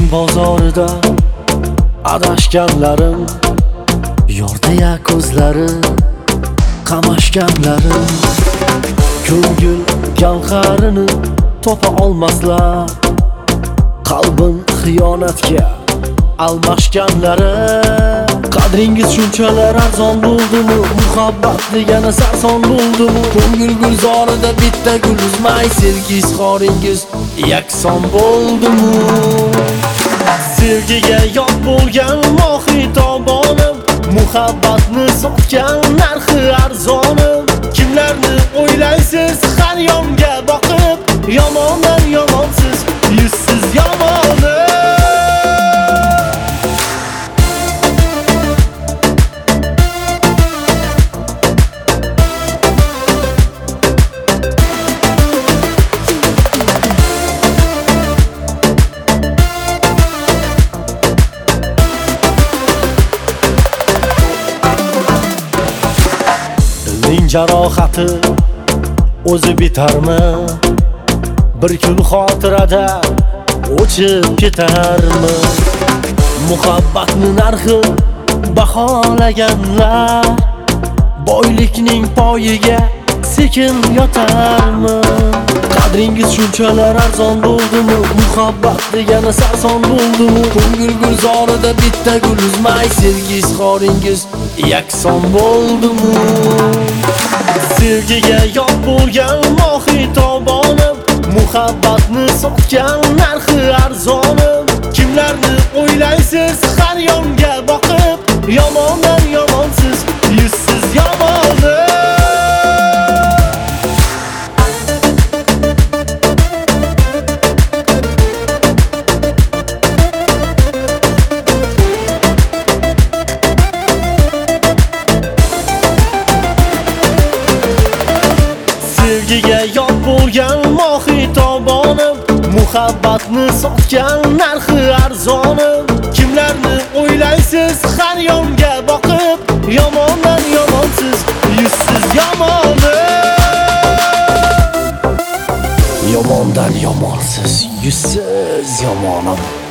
bozorida adashganlarim, yordiya ko'zlari qamashganlarim, ko'ngil gavharini topa olmaslar, qalbim xiyonatga almashganlari. Qadringiz shunchalar arzon bo'ldimi? Muhabbat degani sarson bo'ldimi? Ko'ngil gulzorida bitta gul uzmay, sevgi izhoringiz yakson bo'ldimi? Sevgiga yot bo'lgan mohitobonim, muhabbatni sotgan narxi arzonim. Kimlarni o'ylaysiz har yonga boqib, yomondan yomonsiz, yuzsiz yomonim. Jarohati o'zi bitarmi? Bir kun xotirada o'chib ketarmi? Muhabbatni narxi baholaganlar boylikning poyiga sekin yotarmi? Qadringiz shunchalar arzon bo'ldimi? Muhabbat degani sarson bo'ldimi? Ko'ngil gulzorida bitta gul uzmay, sevgi izhoringiz yakson bo'ldimi? Sevgiga yot bo'lgan mohitobonim, muhabbatni sotgan narxi arzonim. Kimlarni o'ylaysiz har yonga boqib, yomondan yomonsiz, yuzsiz yomonim. Sevgiga yot bo'lgan mohitobonim, muhabbatni sotgan narxi arzonim. Kimlarni o'ylaysiz har yonga boqib, yomondan yomonsiz, yuzsiz yomonim. Yomondan yomonsiz, yuzsiz yomonim.